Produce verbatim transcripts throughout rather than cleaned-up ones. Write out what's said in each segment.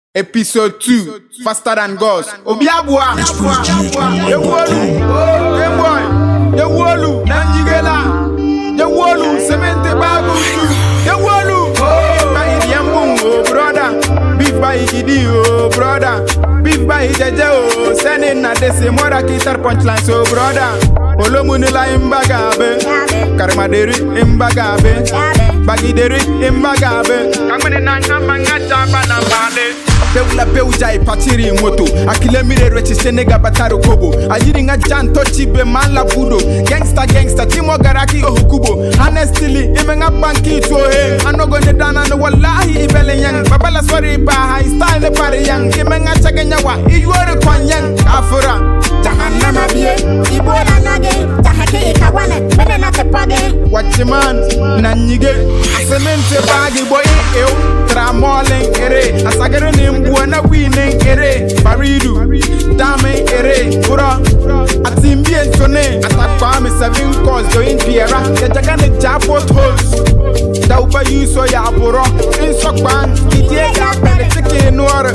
Episode two, Faster Than Ghost. Obiabua, Yewolu, Hey boy, Yewolu, Nanjigela, Yewolu, Semente Babu, Yewolu, by Yambu, oh brother, beef by Gidi, oh brother, beef by Jeje, oh, sending at the same water guitar punchline, so brother, Olomunila Imbagabe, Karamaderi Imbagabe, Bagideri Imbagabe, Kamene Nanga Mangata Banamale. Beula beuja ipatiri moto akile mire rechiche nega bataro kobo ajiri nga janto chibe mala budo gangster gangster timo garaki ohukubo honestly imenga banki to he anogo ne dana no wallahi ibele yang babala sorry ba high style ne pare yang imenga chagenya wa iyore kwan yang afura jahannama bie ibola nage tahake ikawane bene na tepage watchman na nyige asemente bagi boy eu tramoleng ere asagere ni Buana winning ere Faridu Dame ere Pura Atimbi and Tone Atakwa me seven calls doing Piera Yajagane Japot holes Dauba you so ya Pura In Sokban Itie Gapele Tiki Noir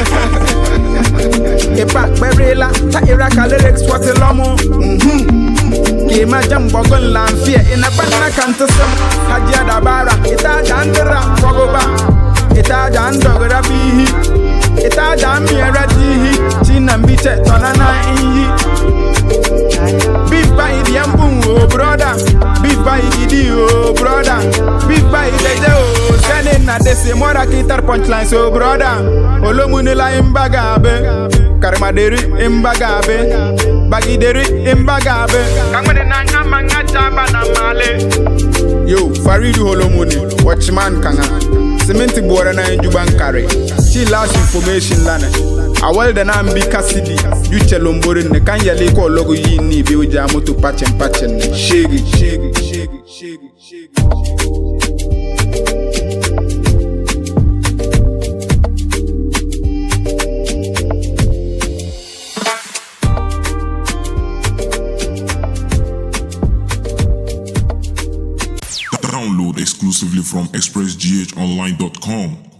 Epa Berela Taira Lyrics Watelamo Kema Jambogon Lamfia In a banana cantasem Hajia Dabara Ita Dandera Fogoba Ita Dandogara Bihi Ita Dami Radihi China Biche Tonana Inyi Beef by the Yambung, oh brother Beef by Idi, oh brother Beef by the Joe Sending at the same water guitar punchline, so brother Olomunila Imbagabe Karamaderi Imbagabe Bagideri Imbagabe Kamene Nanga Mangata Banamale Yo, Faridu Holomuni Watchman Kanga Cementi bora na Juban Kare. She last information lana. Awal da na mbi kasidi. Yuche lomborin ne kan yale ko logo yi ni be uja moto pachen pachen. Shegi, shegi, shegi, shegi, shegi. Download exclusively from express g h online dot com.